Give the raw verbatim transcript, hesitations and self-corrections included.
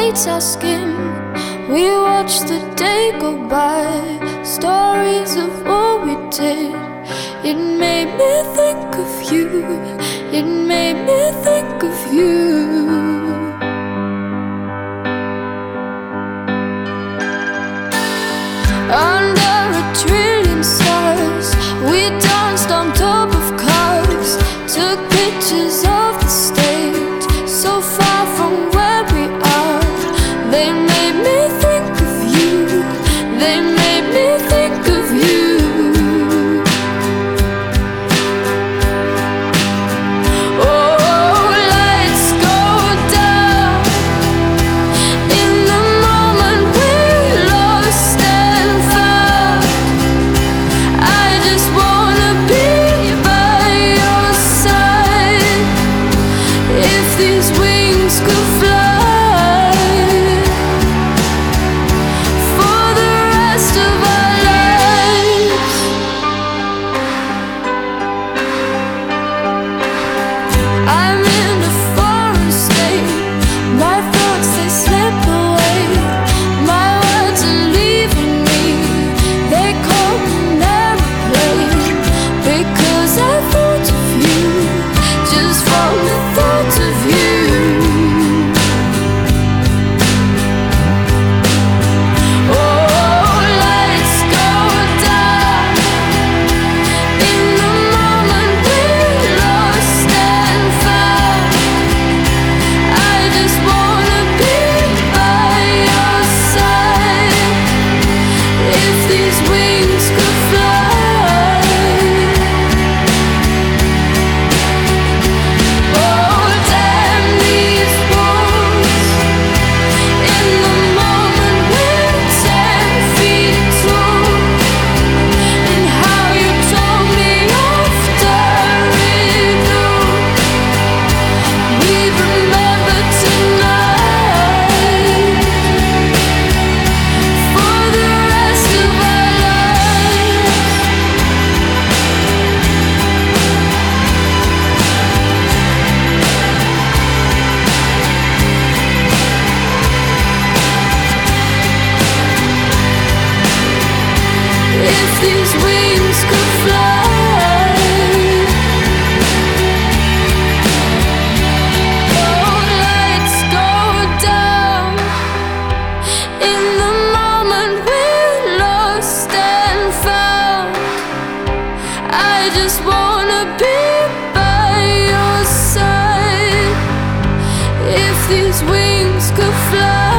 lights our skin. We watch the day go by, stories of what we did. It made me think of you, it made me think of you. Under a trillion stars, we danced on top of cars, took pictures of the stage, so far from where we are. They made me think of you, they made me think of you. Oh, lights go down in the moment we're lost and found. I just wanna be by your side. If these wings could fly for the rest of our lives. I'm in a foreign state, my thoughts they slip away, my words are leaving me, they call an airplane. Because I thought of you, just from the thought of you. Oh, lights go down in the moment we're lost and found. I just wanna be by your side. If these wings could fly. Oh, damn these walls. In the moment we're ten feet tall. And how you told me after it all. We remember tonight for the rest of our lives. If these wings could fly. Oh, lights go down in the moment we're lost and found. I just wanna be by your side. If these wings could fly.